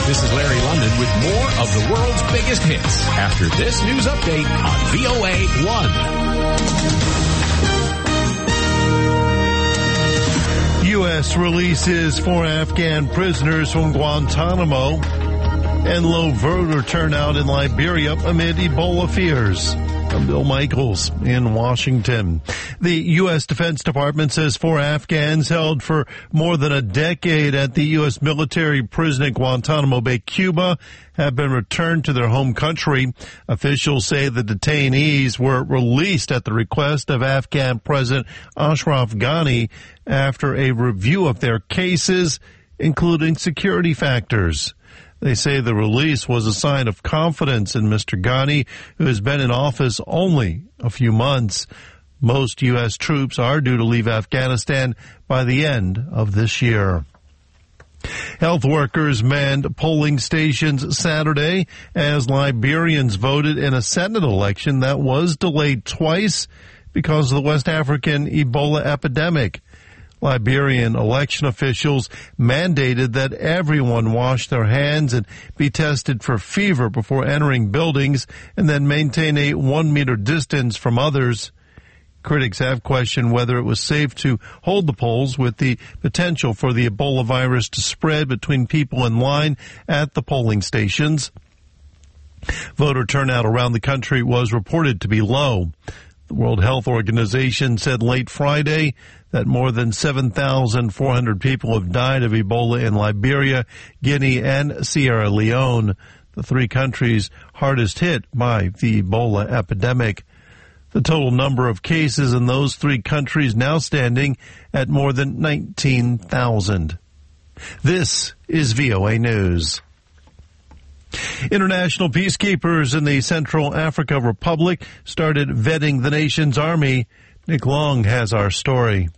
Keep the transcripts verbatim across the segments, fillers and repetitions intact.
This is Larry London with more of the world's biggest hits after this news update on V O A one. U S releases four Afghan prisoners from Guantanamo and low voter turnout in Liberia amid Ebola fears. I'm Bill Michaels in Washington. The U S Defense Department says four Afghans held for more than a decade at the U S military prison at Guantanamo Bay, Cuba, have been returned to their home country. Officials say the detainees were released at the request of Afghan President Ashraf Ghani after a review of their cases, including security factors. They say the release was a sign of confidence in Mister Ghani, who has been in office only a few months. Most U S troops are due to leave Afghanistan by the end of this year. Health workers manned polling stations Saturday as Liberians voted in a Senate election that was delayed twice because of the West African Ebola epidemic. Liberian election officials mandated that everyone wash their hands and be tested for fever before entering buildings and then maintain a one meter distance from others. Critics have questioned whether it was safe to hold the polls with the potential for the Ebola virus to spread between people in line at the polling stations. Voter turnout around the country was reported to be low. The World Health Organization said late Friday that more than seven thousand four hundred people have died of Ebola in Liberia, Guinea, and Sierra Leone, the three countries hardest hit by the Ebola epidemic. The total number of cases in those three countries now standing at more than nineteen thousand. This is V O A News. International peacekeepers in the Central Africa Republic started vetting the nation's army. Nick Long has our story.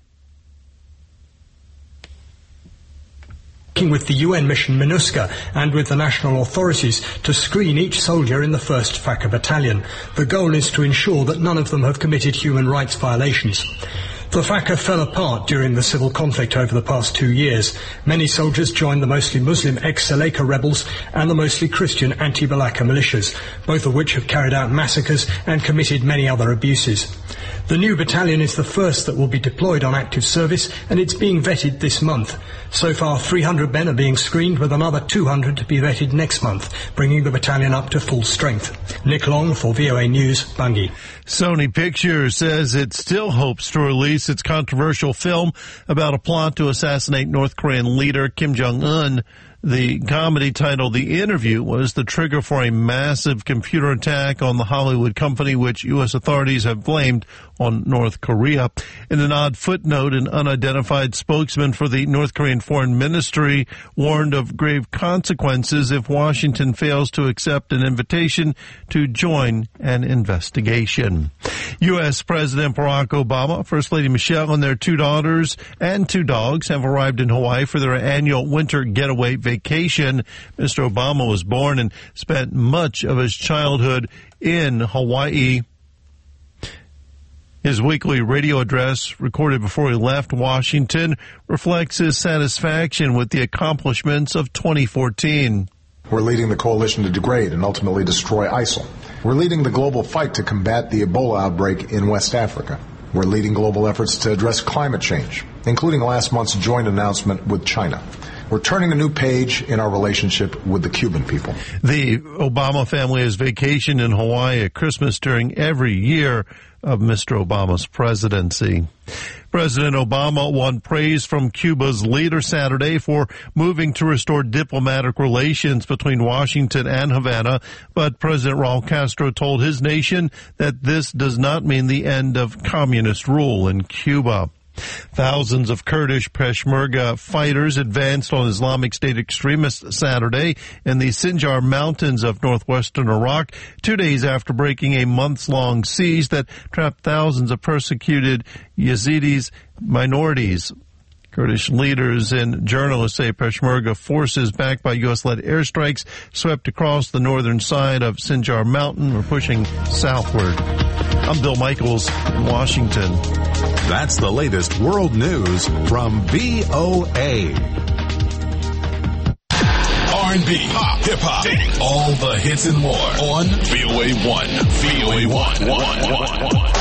Working with the U N mission MINUSCA and with the national authorities to screen each soldier in the first F A C A battalion. The goal is to ensure that none of them have committed human rights violations. The F A C A fell apart during the civil conflict over the past two years. Many soldiers joined the mostly Muslim ex-Seleka rebels and the mostly Christian anti-Balaka militias, both of which have carried out massacres and committed many other abuses. The new battalion is the first that will be deployed on active service, and it's being vetted this month. So far, three hundred men are being screened, with another two hundred to be vetted next month, bringing the battalion up to full strength. Nick Long for V O A News, Bangui. Sony Pictures says it still hopes to release its controversial film about a plot to assassinate North Korean leader Kim Jong-un. The comedy titled The Interview was the trigger for a massive computer attack on the Hollywood company, which U S authorities have blamed on North Korea. In an odd footnote, an unidentified spokesman for the North Korean Foreign Ministry warned of grave consequences if Washington fails to accept an invitation to join an investigation. U S President Barack Obama, First Lady Michelle, and their two daughters and two dogs have arrived in Hawaii for their annual winter getaway vacation. Mister Obama was born and spent much of his childhood in Hawaii. His weekly radio address, recorded before he left Washington, reflects his satisfaction with the accomplishments of twenty fourteen. We're leading the coalition to degrade and ultimately destroy ISIL. We're leading the global fight to combat the Ebola outbreak in West Africa. We're leading global efforts to address climate change, including last month's joint announcement with China. We're turning a new page in our relationship with the Cuban people. The Obama family has vacationed in Hawaii at Christmas during every year of Mister Obama's presidency. President Obama won praise from Cuba's leader Saturday for moving to restore diplomatic relations between Washington and Havana, but President Raul Castro told his nation that this does not mean the end of communist rule in Cuba. Thousands of Kurdish Peshmerga fighters advanced on Islamic State extremists Saturday in the Sinjar Mountains of northwestern Iraq, two days after breaking a months-long siege that trapped thousands of persecuted Yazidis minorities. Kurdish leaders and journalists say Peshmerga forces backed by U S-led airstrikes swept across the northern side of Sinjar Mountain were pushing southward. I'm Bill Michaels in Washington. That's the latest world news from V O A. R and B, pop, hip-hop, all the hits and more on V O A one. V O A one. one, one, one.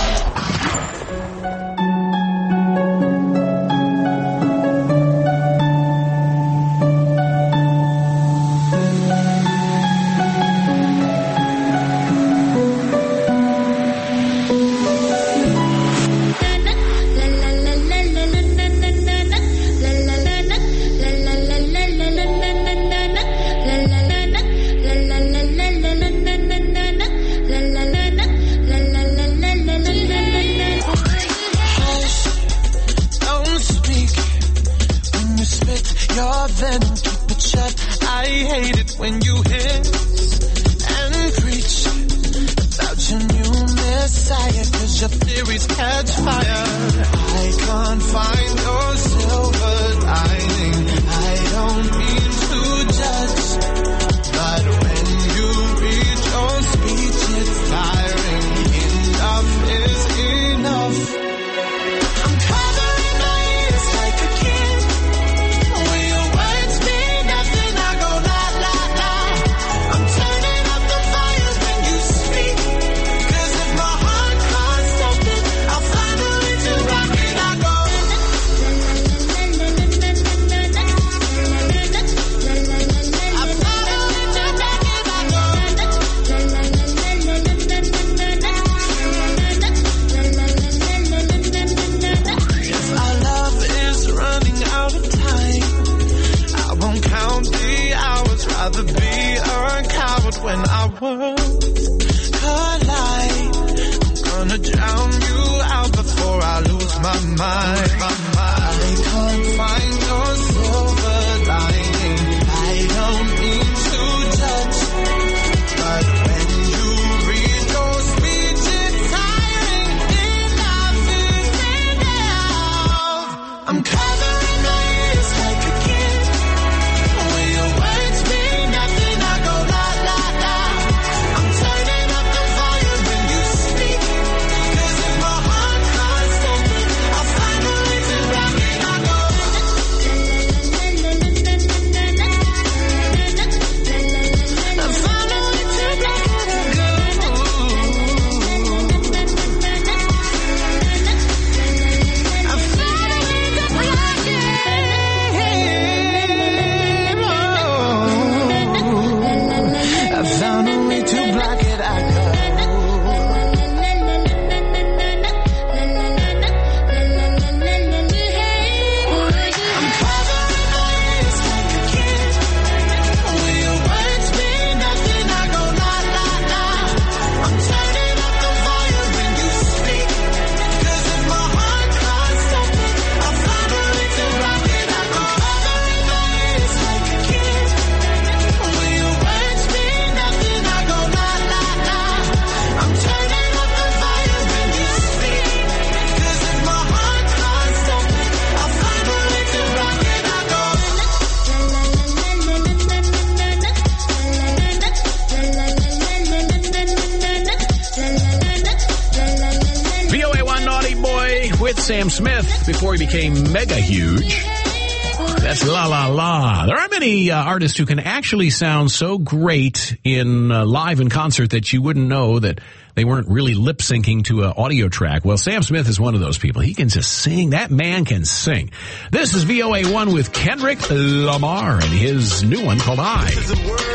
Sam Smith before he became mega huge. That's La La La. There aren't many uh, artists who can actually sound so great in uh, live in concert that you wouldn't know that they weren't really lip syncing to an audio track. Well, Sam Smith is one of those people. He can just sing. That man can sing. This is V O A one with Kendrick Lamar and his new one called I. This is a world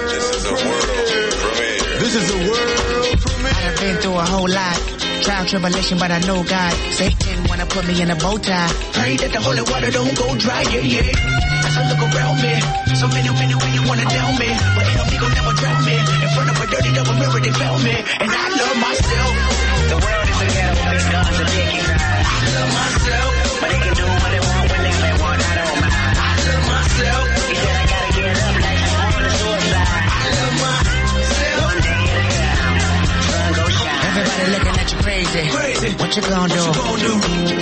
premiere. This is a world premiere. I've been through a whole lot. Trial, tribulation, but I know God. Satan wanna put me in a bow tie. Pray that the holy water don't go dry, yeah, yeah. As I look around me, so many, many women wanna down me, but ain't no me gon' never drown me. In front of a dirty double mirror, they found me, and I love myself. The world is a ghetto, big guns and big inside. I love myself, but they can do what they want when they may want. I don't mind. I love myself. He said I gotta get up like I'm on the suicide. I love myself. One day at a time, sun go shine. Everybody looking at you crazy. Crazy. What you gonna do? What you gonna do?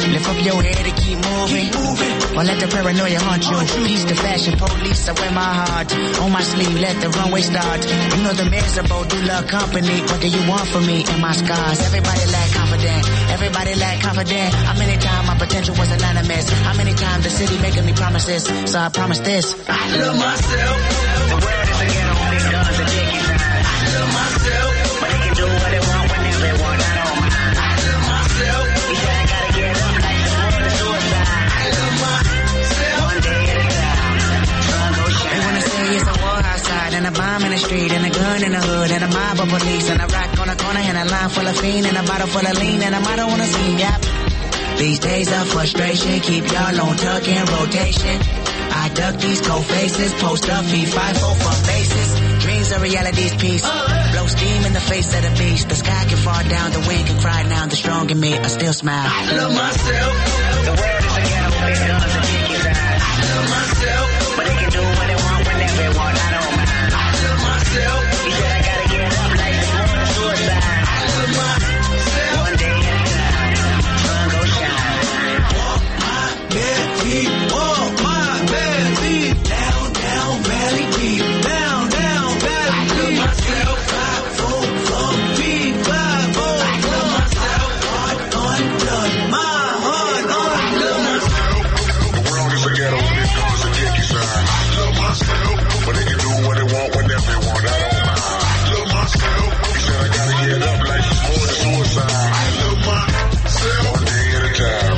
Lift up your head and keep moving. Or let the paranoia haunt you. Peace the fashion police, I wear my heart on my sleeve, let the runway start. You know the miserable do love company. What do you want from me and my scars? Everybody lack confident. Everybody lack confident. How many times my potential was anonymous? How many times the city making me promises? So I promise this. I love myself. The world is a ghetto, big guns and dick inside. I love myself. But they can do what they want whenever they want. I don't mind. I love myself. You said I gotta get up like the world is suicide. I love myself. One day at a time. Sun go shine. They wanna say it's a war outside and a bomb in the street and a gun in the hood and a mob of police and a rock on the corner and a line full of fiend and a bottle full of lean and a motto on the scene. Yep. These days of frustration keep y'all on tuck in rotation. I duck these cold faces, post up, feed five, four for bases. Dreams are reality's piece. Blow steam in the face of the beast. The sky can fall down, the wind can cry now. The strong in me, I still smile. I love myself. The world is a ghetto, big guns and dick inside. I love myself. But they can do what they want whenever they want. I don't mind. I love myself. You said I gotta get up like the world is suicide. I love myself. One day at a time. Sun go shine. Walk my bare feet. Walk my bare feet. Down, down, valley deep. Down, down, valley deep. I love myself. Five, four, four, feet. Five, four, four. I love myself. Heart undone. My heart undone. I love myself. The world is a ghetto, big guns and dick inside. I love myself. But they can do what they want whenever they want. I don't mind. I love myself. You said I gotta get up like it's more than suicide. I love myself. One day at a time.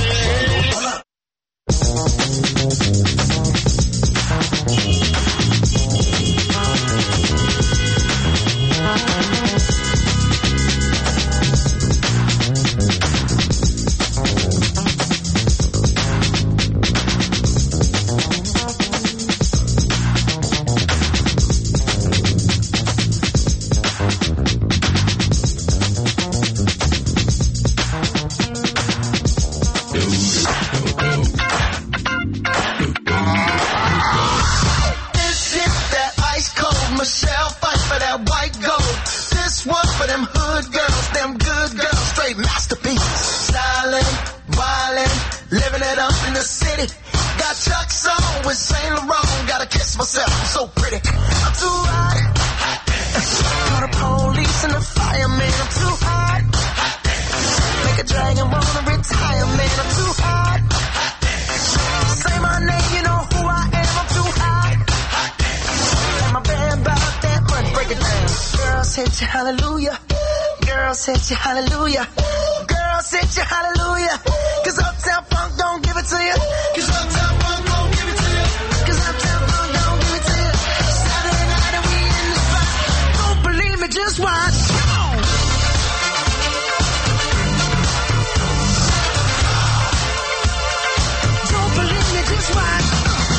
Hallelujah. Girls hit you, hallelujah. Girls hit you, hallelujah. Cause Uptown Funk don't give it to you. Cause Uptown Funk don't give it to you. Cause Uptown Funk don't give it to you. Saturday night and we in the spot. Don't believe me, just watch. Come on. Don't believe me, just watch.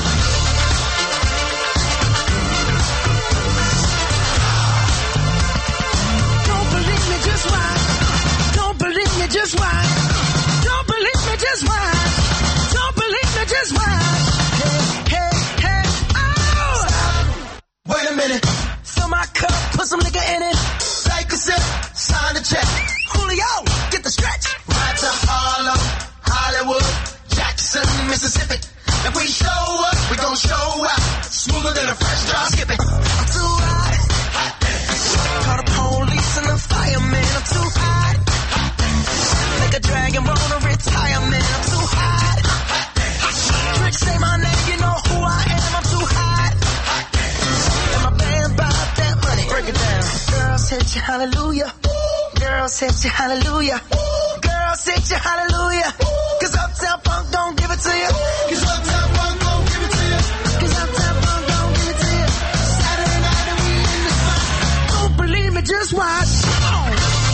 Just watch. Don't believe me, just watch. Don't believe me, just watch. Don't believe me, just watch. Hey, hey, hey, oh! Stop. Wait a minute. Fill my cup, put some liquor in it. Take a sip, sign the check. Julio, get the stretch. Right to Harlem, Hollywood, Jackson, Mississippi. If we show up, we gon' show out. Smoother than a fresh drop. Skip it. I'm too hot. Call the police and the fireman. I'm too hot. Make a dragon wanna retire, man. I'm too hot. Tricks say my name, you know who I am. I'm too hot. And my band bought that money. Break it down. Girls hit you, hallelujah. Girls hit you, hallelujah. Girls hit you, hallelujah. Cause Uptown Funk don't give it to you. Cause Uptown Funk don't give it to you. Cause Uptown Funk don't give it to you. Saturday night and we in the spot. Don't believe me, just watch. Come on.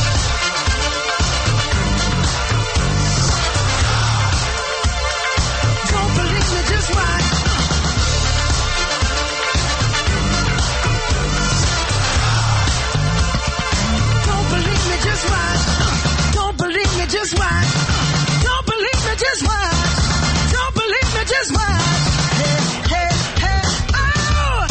Don't believe me, just watch. Don't believe me, just watch. Don't believe me, just watch. Don't believe me, just watch. Don't believe me, just watch. Hey, hey, hey, oh!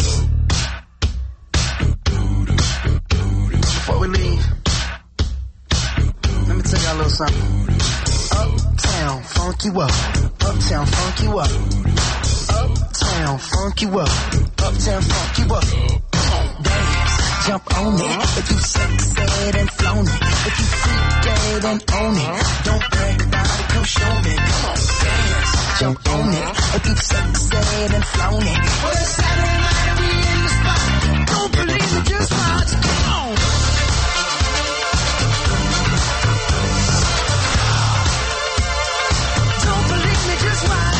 Before we leave, let me tell y'all a little something. Uptown funk you up. Uptown funk you up. Uptown funk you up. Uptown funk you up. Dance, jump on it. If you sexed and flown it. If you freaked dead and own it. Don't brag about it, come show me. Come on, dance, jump on it. If you sexed and flown it. Well, it's Saturday night and we in the spot. Don't believe it, just watch. Come on. Don't believe me, just watch.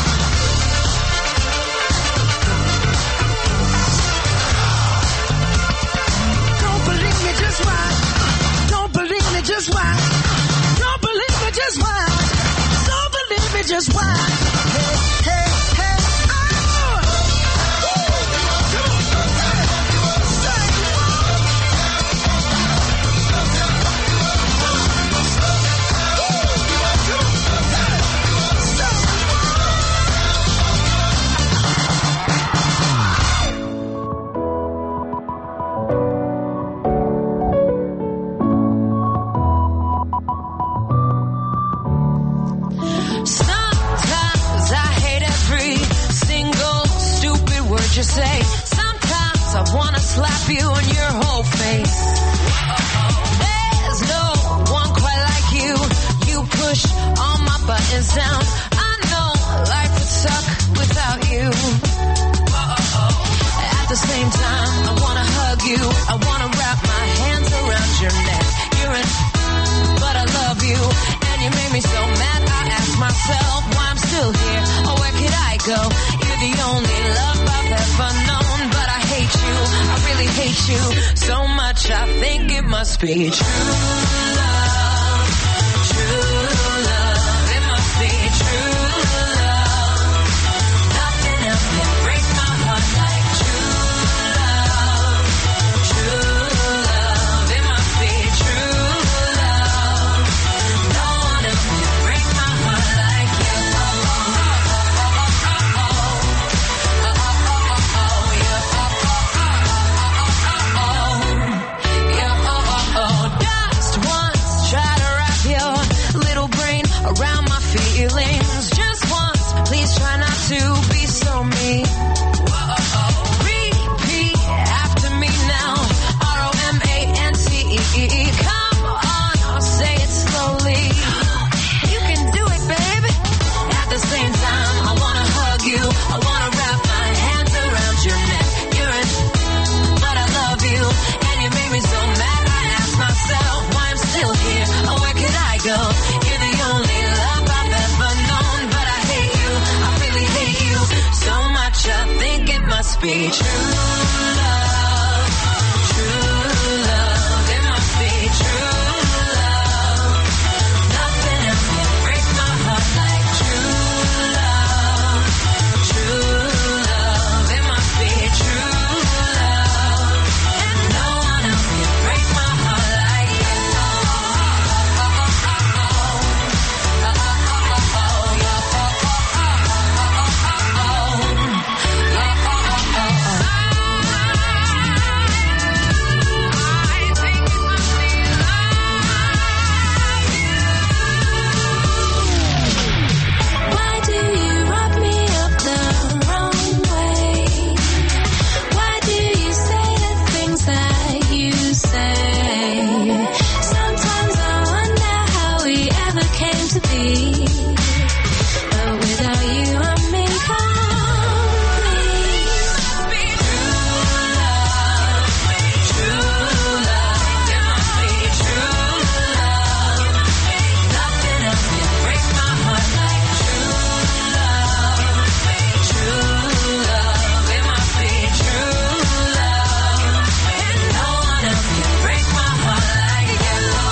Don't believe me, just watch. Don't believe me, just watch. Don't believe me, just watch. Don't believe me, just watch. Hey, hey, hey, oh! Sometimes I hate every single stupid word you say. Sometimes I wanna slap you on your whole face. There's no one quite like you. You push all my buttons down. I know life would suck without you. At the same time, I wanna hug you. I wanna wrap my hands around your neck. You're in, but I love you. And you made me so mad, I ask myself why I'm still here. Or where could I go? You're the only love I've ever known. But I hate you, I really hate you so much I think it must be true love. True love, it must be true love. Nothing else can break my heart like true love. True love, it must be true love. No one else can break my heart like you. Just once, try to wrap your little brain around my feelings. Just once, please try not to be so mean. Repeat after me now. R O M A N T E. Come on, I'll say it slowly. You can do it, baby. At the same time, I wanna hug you. I wanna wrap my hands around your neck. You're in, but I love you. And you made me so mad, I ask myself why I'm still here. Or where could I go? You're the only love I've ever known. But I hate you, I really hate you so much I think it must be true love. True love, it must be true love. Nothing else can break my heart like true love. True love, it must be true love. And no one else can break my heart like you. I think it must be Why do you rub me up the wrong way? Why do you say the things that you say? Sometimes I wonder how we ever came to be. But without you, I'm incomplete. True love, it must be true love. Nothing else can break my heart like true love. True love, it must be true love. And no one else can break my heart like you.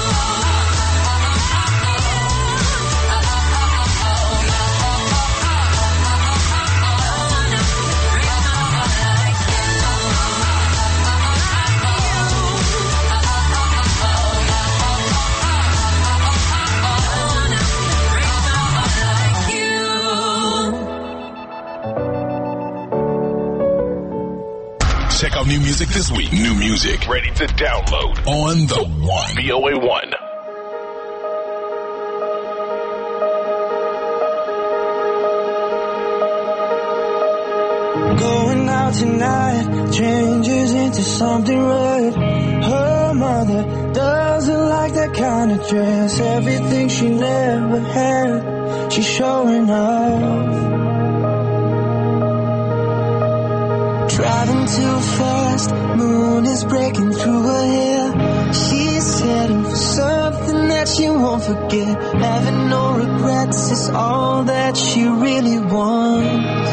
Check out new music this week. New music ready to download on the one. V O A one. out tonight changes into something red. Her mother doesn't like that kind of dress. Everything she never had, she's showing off. Driving too fast, moon is breaking through her hair. She's heading for something that she won't forget. Having no regrets is all that she really wants.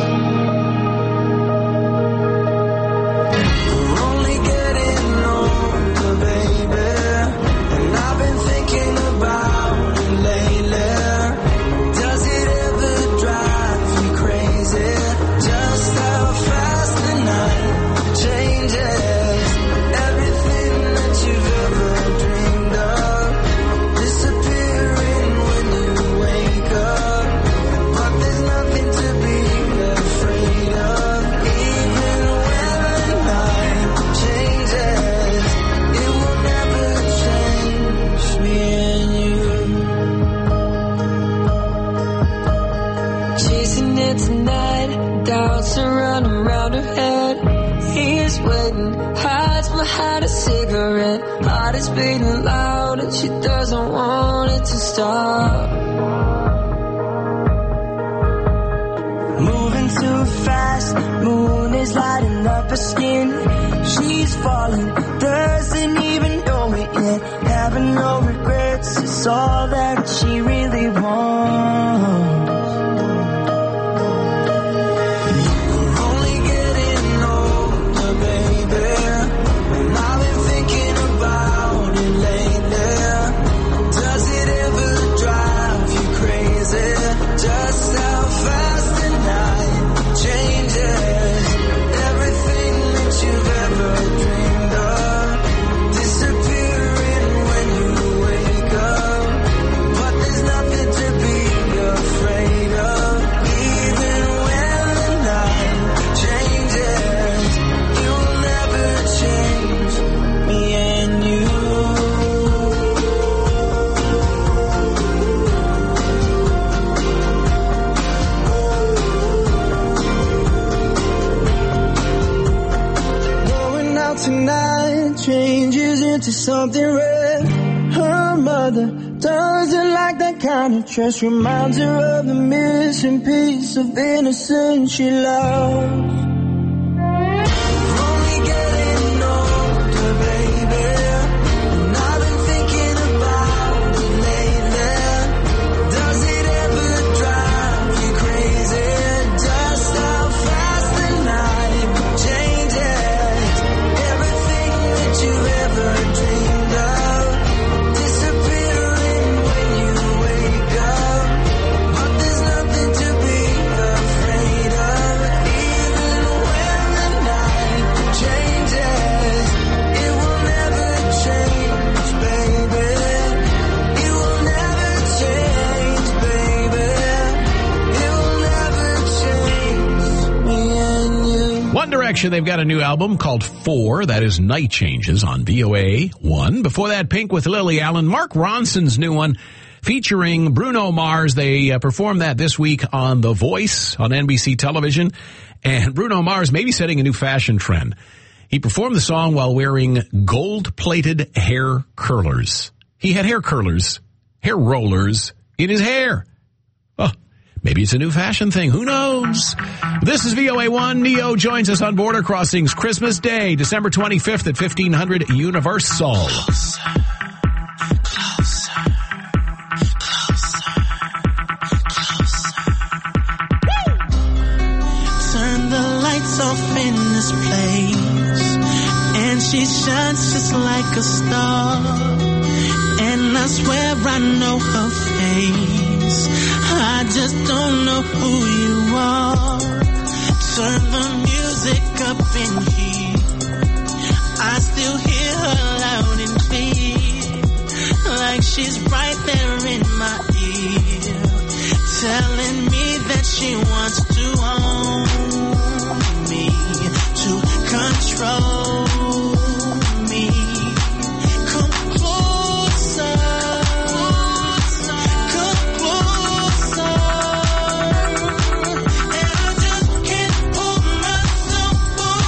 We're only getting older, baby, and I've been thinking about it lately. Does it ever drive you crazy? Just how fast the night changes. Everything that you've ever dreamed of disappearing when you wake up. But there's nothing to be afraid of. Even when the night changes, it will never change me and you. Chasing it tonight, doubts are running around her head. He's waiting, hides behind a cigarette. Heart is beating loud and she doesn't want it to stop. Moving too fast, moon is lighting up her skin. She's falling, doesn't even know it yet. Having no regrets is all that she really wants. Just how fast the night changes. Everything that you've ever dreamed of disappearing when you wake up. But there's nothing to be afraid of. Even when the night changes, it will never change me and you. Tonight changes into something red. Her mother doesn't like that kind of dress. Reminds her of the missing piece of innocence she loves. Only getting older, baby, and I've been thinking about it lately. Does it ever drive you crazy? Just how fast the night changes. You've ever dreamed of disappearing when you wake up. But there's nothing to be afraid of. Even when the night changes, it will never change, baby. It will never change, baby. It will never change me and you. One Direction, they've got a new album called Four. That is Night Changes on V O A one. Before that, Pink with Lily Allen. Mark Ronson's new one featuring Bruno Mars. They uh, performed that this week on The Voice on N B C television. And Bruno Mars may be setting a new fashion trend. He performed the song while wearing gold-plated hair curlers. He had hair curlers, hair rollers in his hair. Oh, maybe it's a new fashion thing. Who knows? This is V O A one. Neo joins us on Border Crossings Christmas Day, December twenty-fifth at fifteen hundred Universal. Closer, closer, closer, closer. Turn the lights off in this place, and she shines just like a star. And I swear I know her face, I just don't know who you are. Turn the music up in here, I still hear her loud and clear, like she's right there in my ear, telling me that she wants to own me, to control me. Come closer, come closer, and I just can't pull myself away.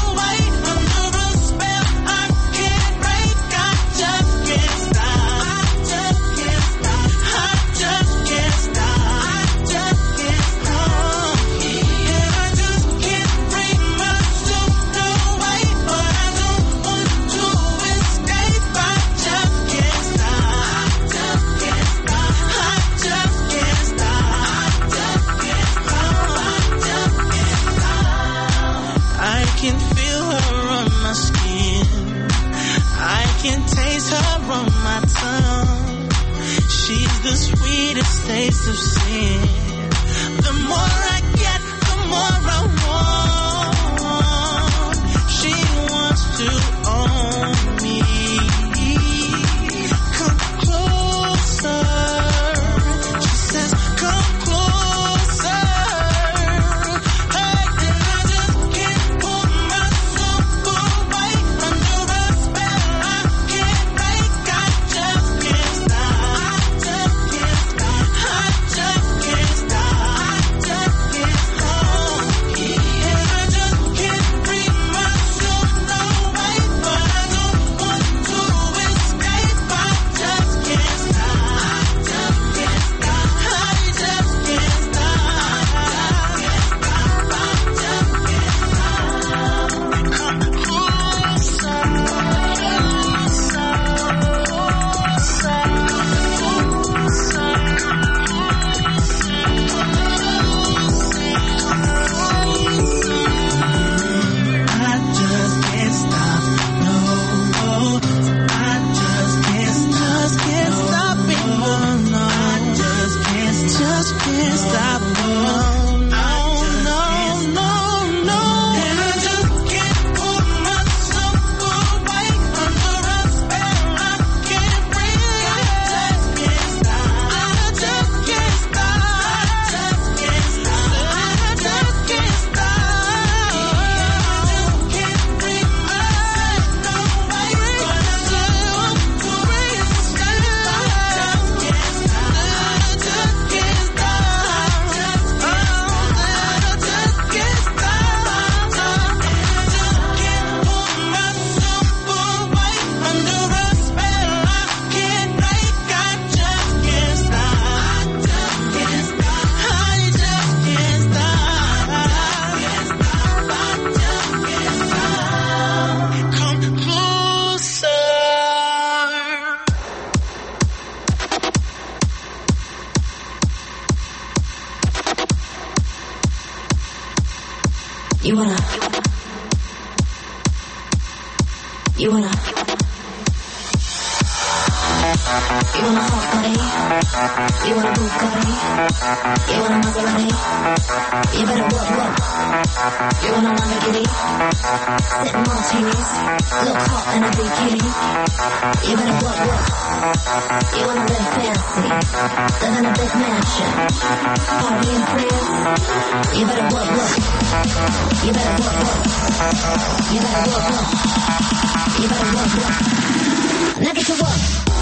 can feel her on my skin. I can taste her on my tongue. She's the sweetest taste of sin. The more I get, the more I want. She wants to own me. Come closer. She says, come closer. Hey, and I just can't pull myself away under a spell I can't break. I just can't stop. I just can't stop. I just can't stop. I just can't stop. And I just can't free myself away, but I don't want to escape. I just can't stop. I just can't stop. I just can't stop. I just can't stop. Come closer, I just can't stop, no. I just can't stop, can't stop it, no, no. I just can't, just can't stop, no, no, no, no, no. And I just can't pull myself away under a spell I can't break. I just can't stop. I just can't stop. I just can't stop. I just can't stop. I just can't free myself away, but I just want to escape. I just can't stop. I just can't stop. Oh, I just can't stop. And I just can't pull myself away under a spell I can't break. I just can't stop. I just can't stop. I just can't stop. I just can't stop. Come closer. You wanna, you wanna, you wanna hot body, you wanna Bugatti, you wanna Maserati, you better work, work, you wanna Lamborghini, sip martinis, look hot in a bikini, you better work, work, you wanna live fancy, live in a big mansion, party in France, you better work, work, you better work, work, you better work, work, you better work, work, now get to work.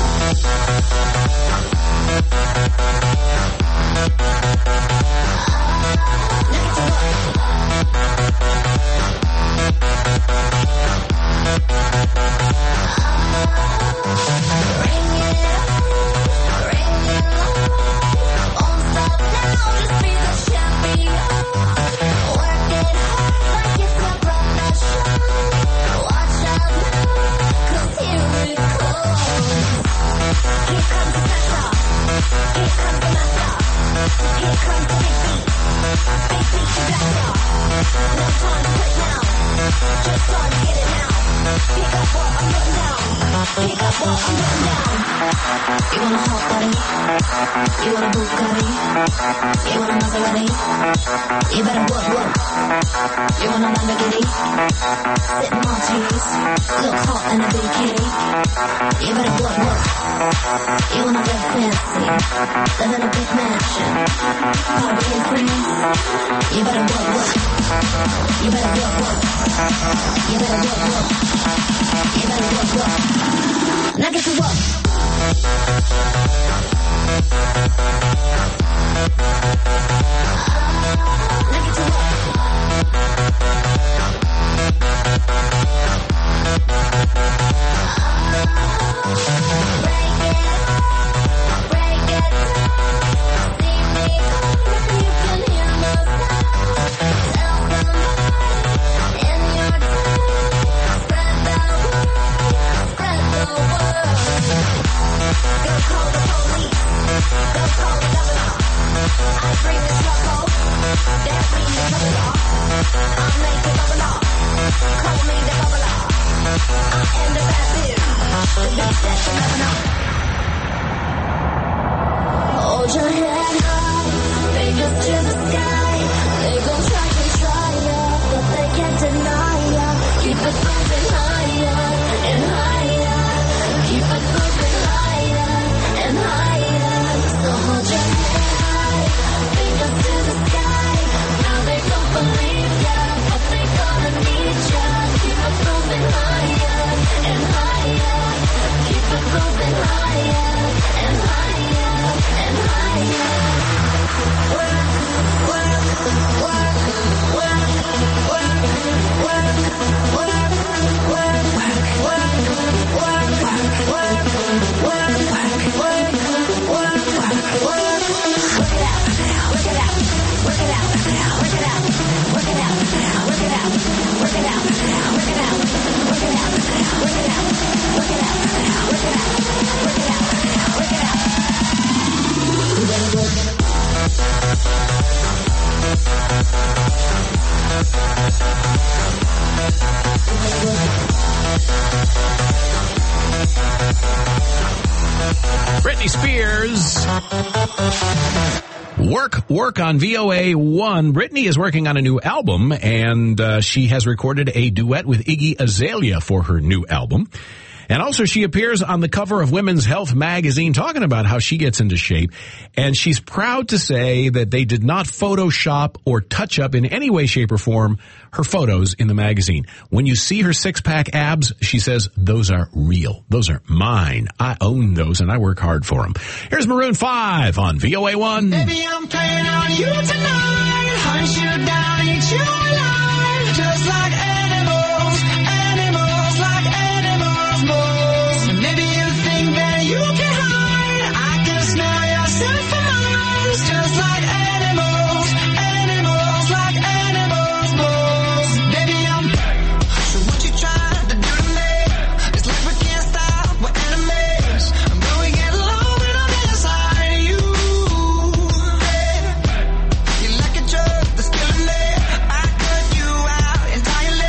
You want a hot body? You want a Bugatti? You want a Maserati? You better work, work. You want a Lamborghini? Sip martinis, look hot in a bikini. You better work, work. You wanna live fancy, live in a big mansion, party in France. You better work, work. You better work, work. You better work, work. You better work, work. Now get to work. I'll make Hold your head high, fingers to the sky. They gon' try to try ya, but they can't deny ya. Keep it moving higher and higher. Keep it moving higher and higher. So hold your head high, fingers to the sky. Now they don't believe ya, but they gonna need ya. Keep it moving higher and higher. Keep it moving higher and higher and higher. Work, work, work, work, work, work, work, work, work, work, work, work, work, work, work, work. Work it out, work it out, work it out, work it out, work it out, work it out, work it out, work it out, work it out, work it out, work it out, work it out, work it out, work it out. Britney Spears. Work, work on V O A one. Britney is working on a new album, and uh, she has recorded a duet with Iggy Azalea for her new album. And also she appears on the cover of Women's Health magazine talking about how she gets into shape. And she's proud to say that they did not Photoshop or touch up in any way, shape, or form her photos in the magazine. When you see her six-pack abs, she says, those are real. Those are mine. I own those, and I work hard for them. Here's Maroon five on V O A one. Baby, I'm playing on you tonight. Hunt you down, eat you alive. Just like animals, animals, like animals, moles. Maybe you think that you can hide. I can smell yourself for miles. Just like animals, animals, like animals, moles. Baby, I'm so what you trying to do to me? It's like we can't stop, we're enemies. But we get along when I'm inside of you. You're like a drug that's killing me. I cut you out entirely.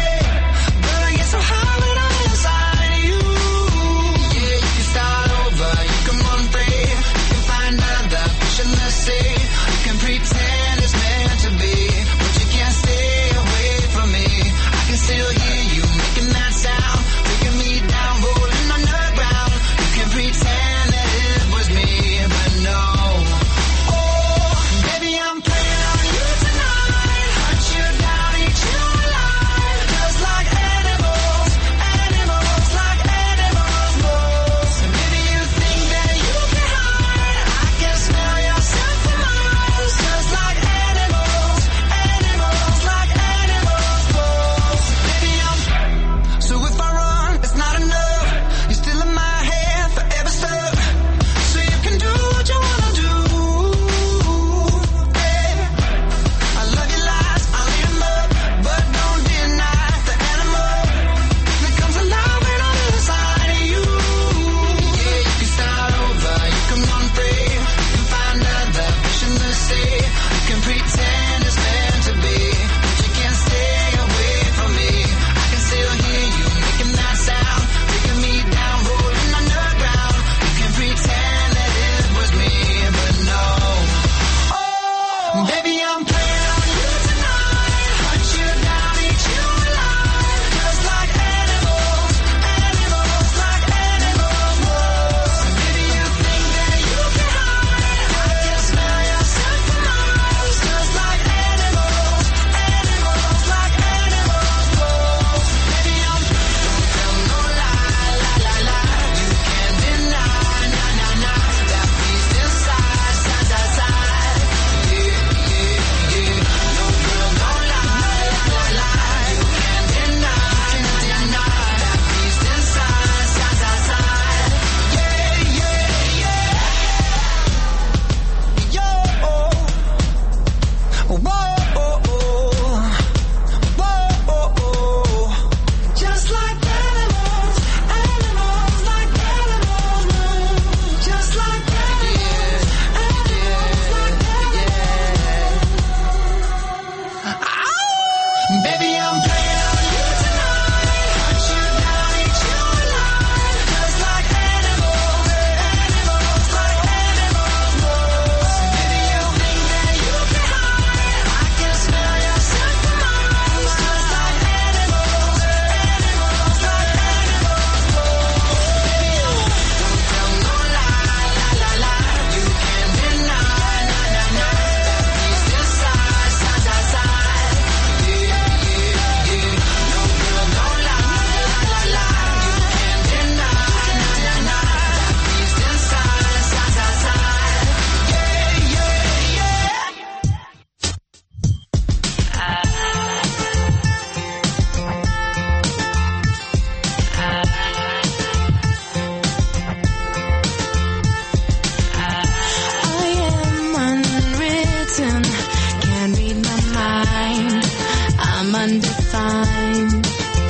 undefined.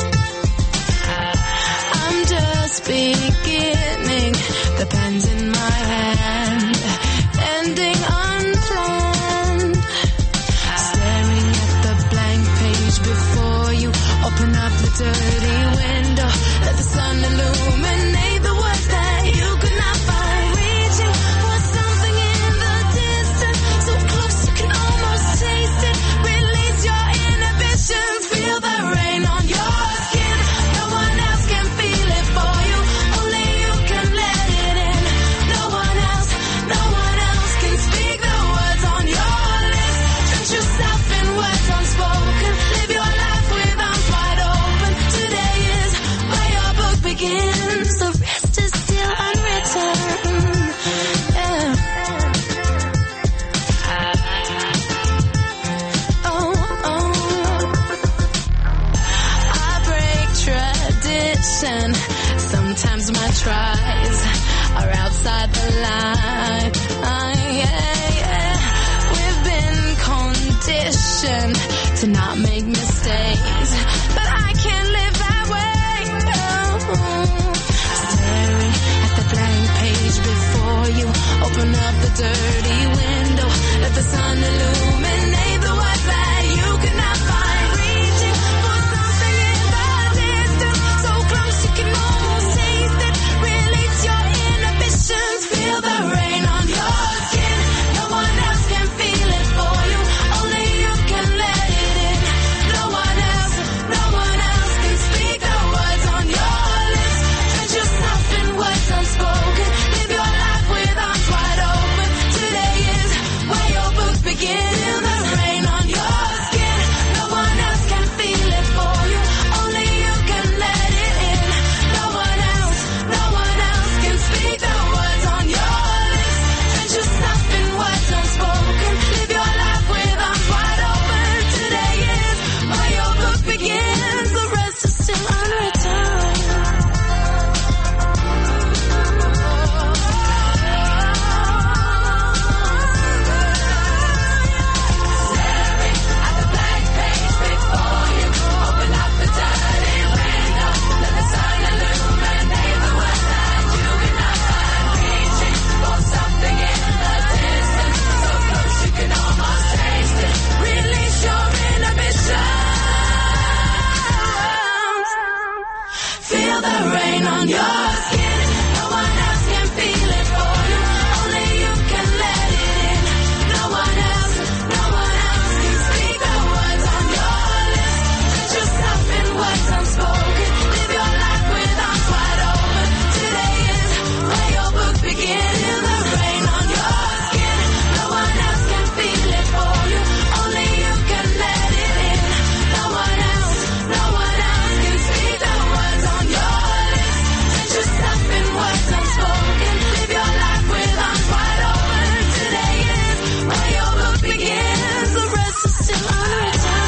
I'm just beginning, the pen's in my hand, ending unplanned. Staring at the blank page before you, open up the dirty window, let the sun illuminate the words that you could not find. Reaching for something in the distance, so close you can almost taste it. Release your inhibitions, feel the rain on your skin. No one else can feel it for you, only you can let it in. No one else, no one else can speak the words on your lips. Drench yourself in words unspoken, live your life with arms wide open. Today is where your book begins, the rest is still unwritten. Yeah. Oh, oh. I break tradition. Sometimes my tries are outside the line. Ah, yeah, yeah. We've been conditioned to not make mistakes, but I can't live that way. Oh. Staring at the blank page before you, open up the dirty window, let the sun illuminate the words that you could not find. Reaching for something in the distance, so close you can almost taste it. Release your inhibitions, feel the rain on your skin. No one else can feel it for you, only you can let it in. No one else, no one else can speak the words on your lips. Drench yourself in words unspoken, live your life with arms wide open. Today is where your book begins, the rain on your skin. No one else can feel it for you, only you can let it in. No one else, no one else can speak the words on your lips. Drench yourself in words unspoken, live your life with arms wide open. Today is where your book begins, the rest is still unwritten. Staring at the blank page before you, open up the dirty window, let the sun illuminate the words that you cannot find. Reaching for something in the distance, so close you can almost taste it. Release your inhibitions, feel the rain on your skin. No one else can feel it for you, only you can let it in. No one else, no one else can speak the words on your lips. Drench yourself in words unspoken, live your life with arms wide open. Today is where your book begins, the rain on your skin. No one else can feel it for you, only you can let it in. No one else, no one else can speak the words on your lips. Drench yourself in words unspoken, live your life with arms wide open. Today is where your book begins, the rest is still unwritten.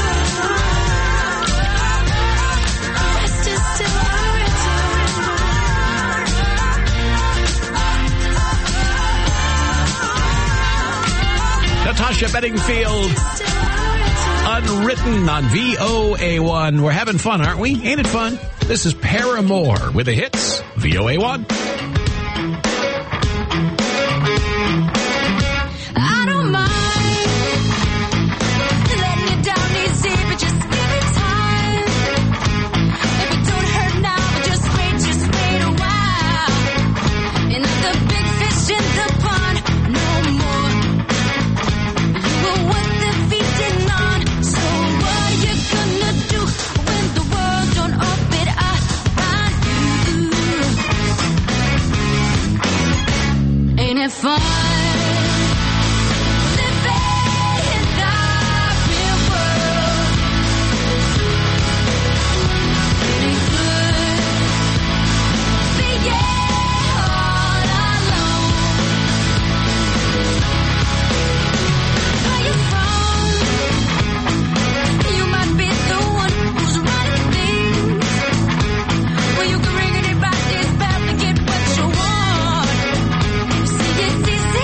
The rest is still unwritten. Natasha Bedingfield, Unwritten on V O A one. We're having fun, aren't we? Ain't it fun? This is Paramore with the hits, V O A one. I don't mind letting you down easy, but just give it time. If it don't hurt now, but just wait, just wait a while. And let the big fish in the pond no more. You were worth the feeding on. So what you gonna do when the world don't orbit around you? Ain't it fun? Well, you can ring it back this path and get what you want. See, it's easy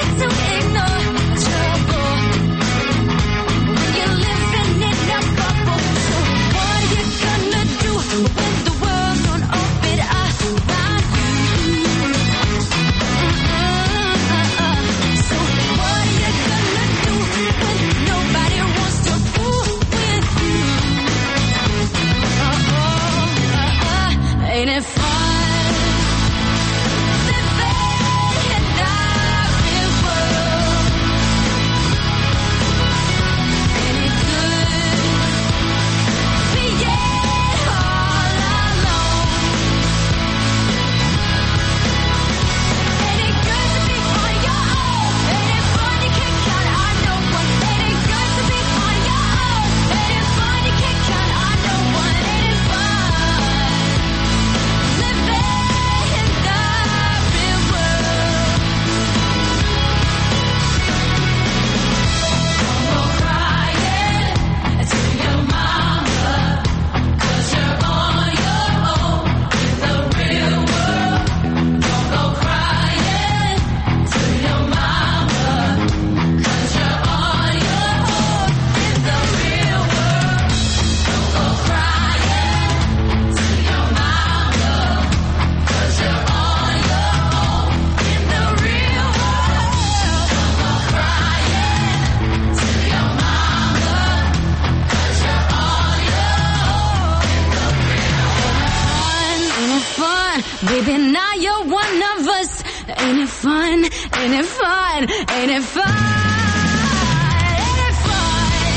Baby, now you're one of us. Ain't it fun? Ain't it fun? Ain't it fun? Ain't it fun?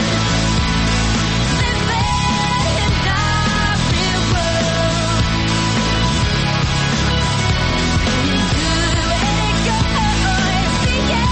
Living in our real world. Ain't it good? Ain't it good? Yeah.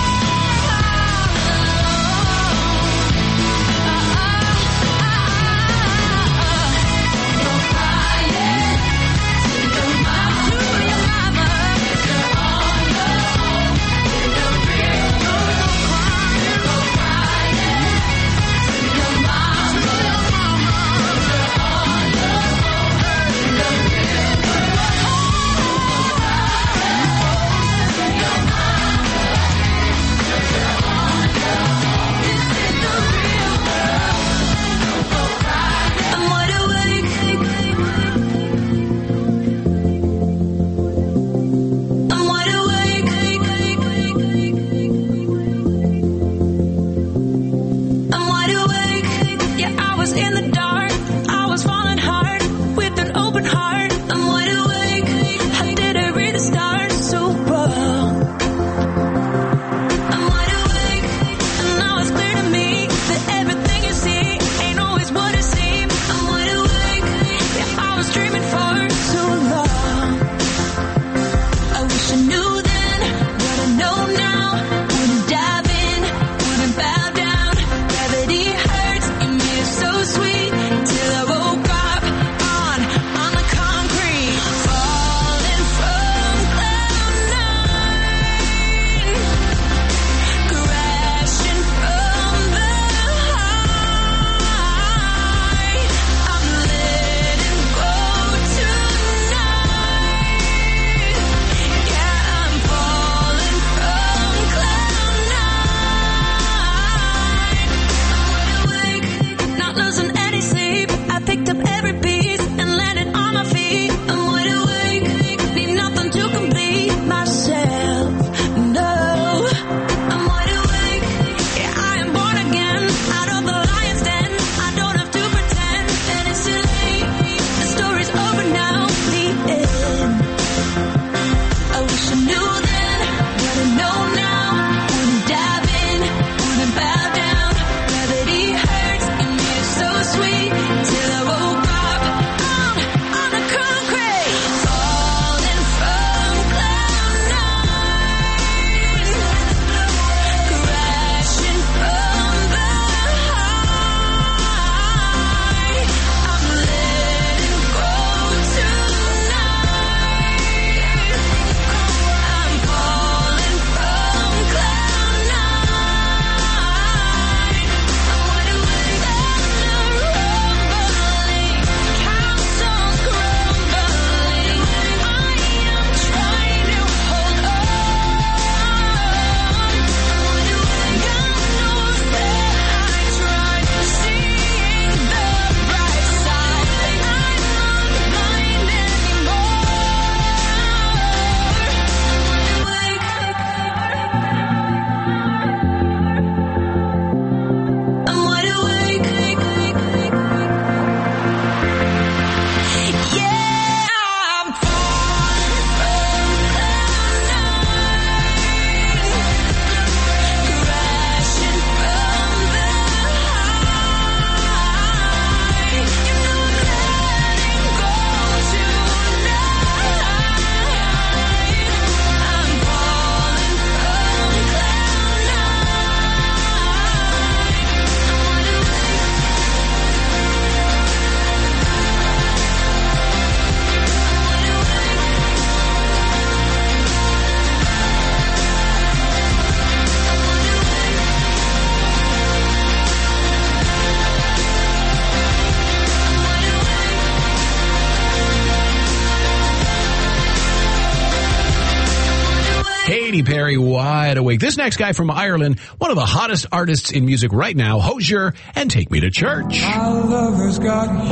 Katy Perry, Wide Awake. This next guy from Ireland, one of the hottest artists in music right now, Hozier and Take Me to Church. Our lover's got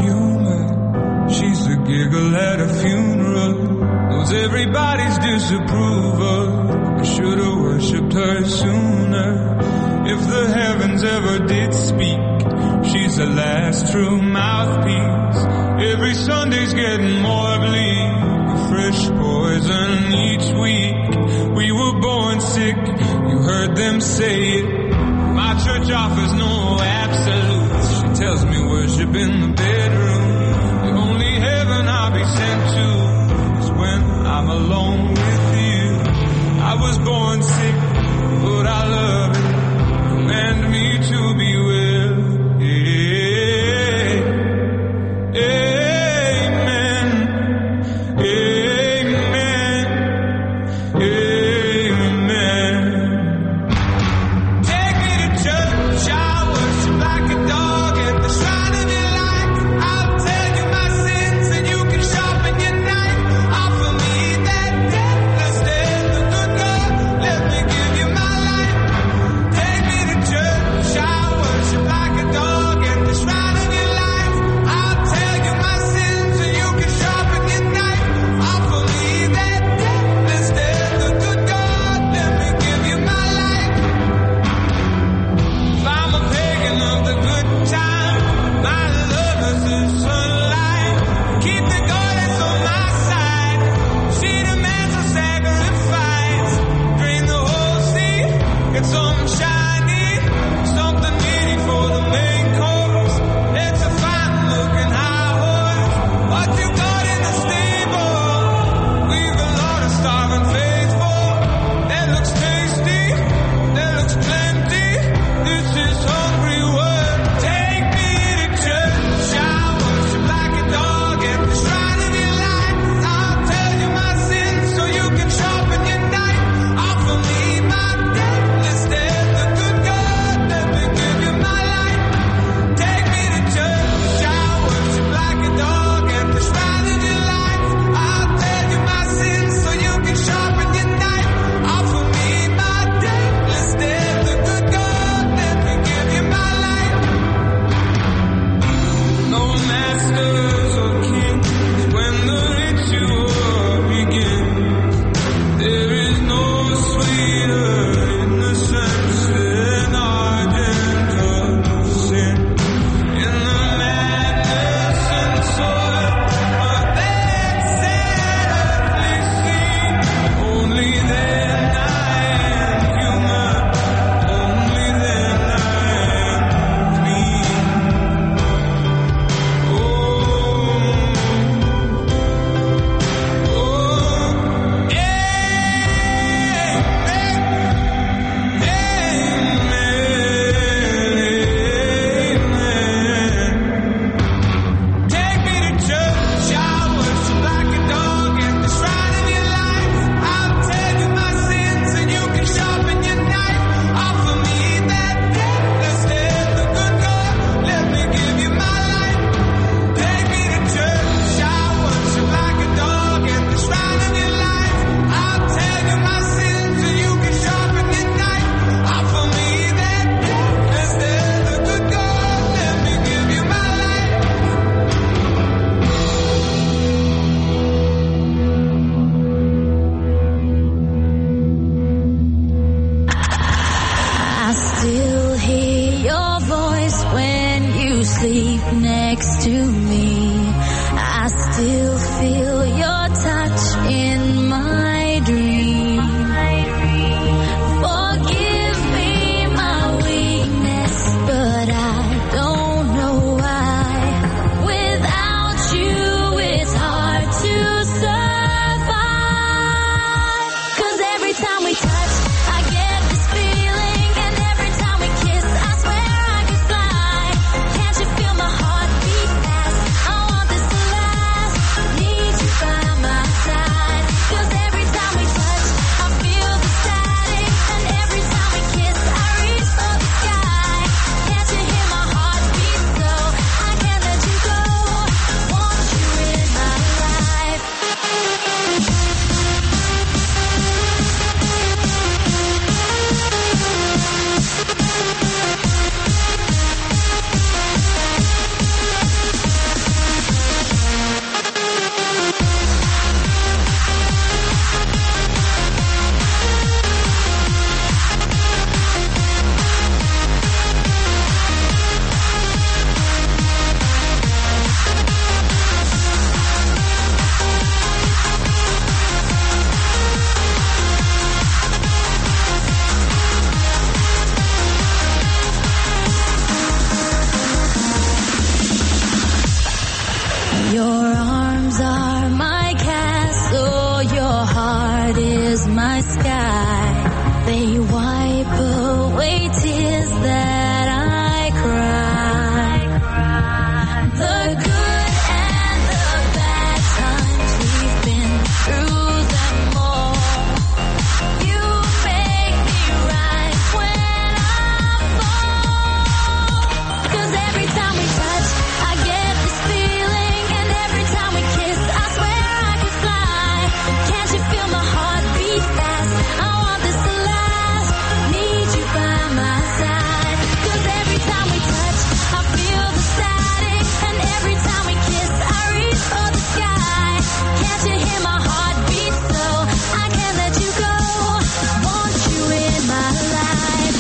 humor. She's a giggle at a funeral. Knows everybody's disapproval. I should have worshipped her sooner. If the heavens ever did speak, she's the last true mouthpiece. Every Sunday's getting more bleak. A fresh pour prison each week. We were born sick, you heard them say it. My church offers no absolutes. She tells me worship in the bedroom. The only heaven I'll be sent to is when I'm alone with you. I was born sick, but I love it. Command me to be well. Yeah. Amen. Amen. Amen. Take me to church, I worship like a dog at the shrine of your light. I'll tell you my sins and you can sharpen your knife. Offer me that deathless death, the good God, let me give sky. They wipe away tears that I cry. The good and the bad times, we've been through them all. You make me rise when I fall. 'Cause every time we touch, I get this feeling, and every time we kiss, I swear I could fly. Can't you feel my heart beat fast? I want this to last. Need you by my side. 'Cause every time we touch, I feel the static, and every time we kiss, I reach for the sky. Can't you hear my heart beat so? I can't let you go. Want you in my life.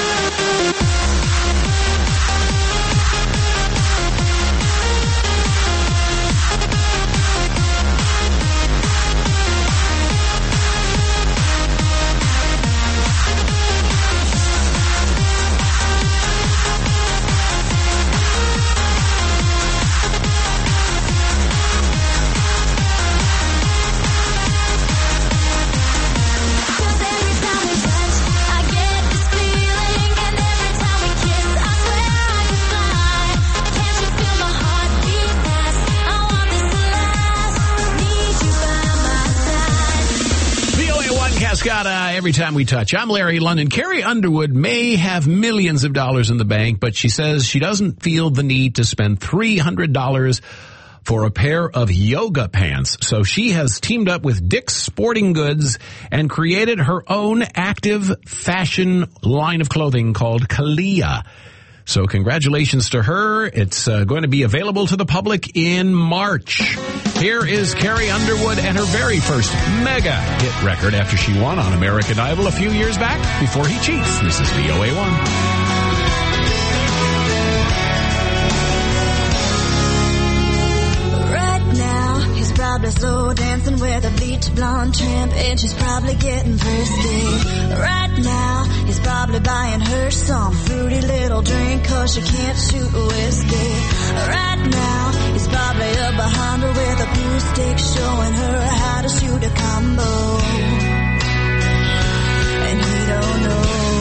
Cause every time we touch, I get this feeling, and every time we kiss, I swear I could fly. Can't you feel my heart beat fast? I want this to last. Need you by my side. V O A one Cascada, every time we touch. I'm Larry London. Carrie Underwood may have millions of dollars in the bank, but she says she doesn't feel the need to spend three hundred dollars for a pair of yoga pants. So she has teamed up with Dick's Sporting Goods and created her own active fashion line of clothing called Kalia. So congratulations to her. It's uh, going to be available to the public in March. Here is Carrie Underwood and her very first mega hit record after she won on American Idol a few years back. Before He Cheats, this is V O A one. Right now, he's probably slow dancing with a bleach blonde tramp, and she's probably getting frisky. Right now, he's probably buying her some fruity little drink, 'cause she can't shoot whiskey. Right now, he's probably up behind her with a blue stick, showing her how to shoot a combo. And he don't know.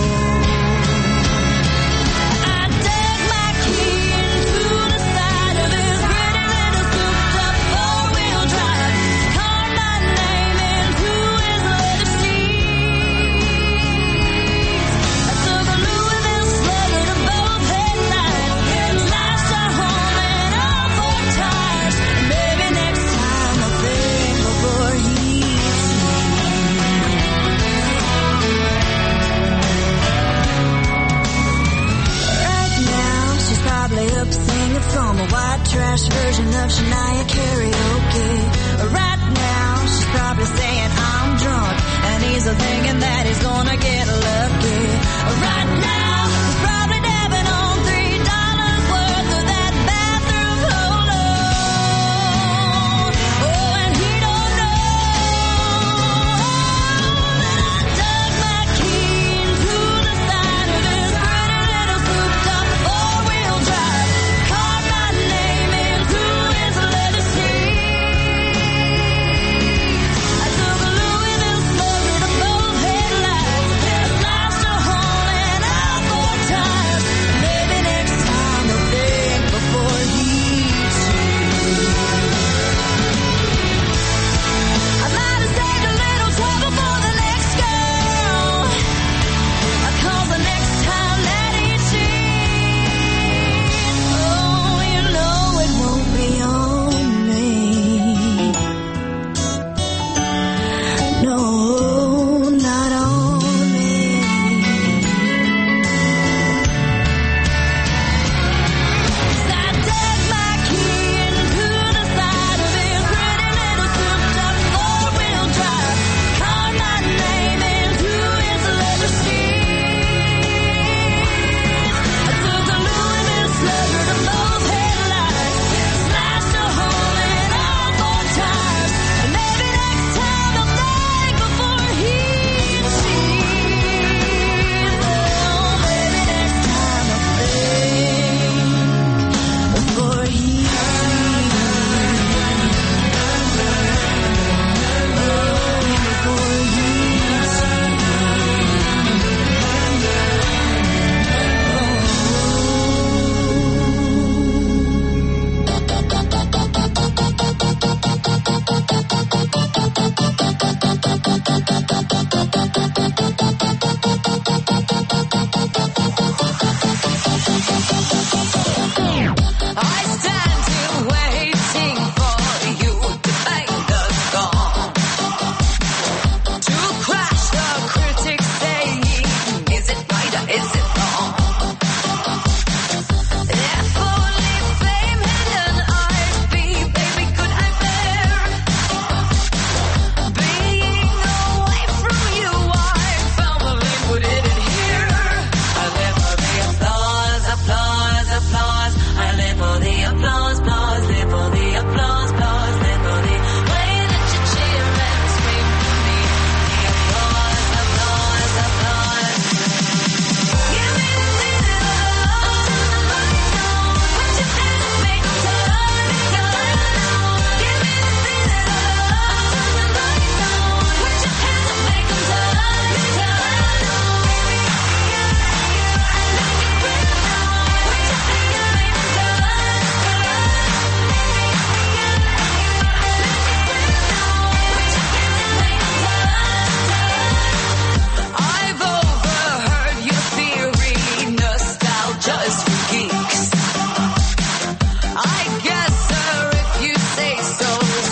I dug my key into the side of his pretty little souped-up four-wheel drive. Called my name into his leather seats. I took a Louisville slugger to both headlights and slashed our home in all four tires. And maybe next time I'll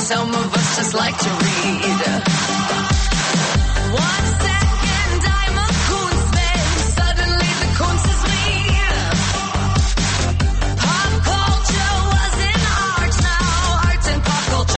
some of us just like to read.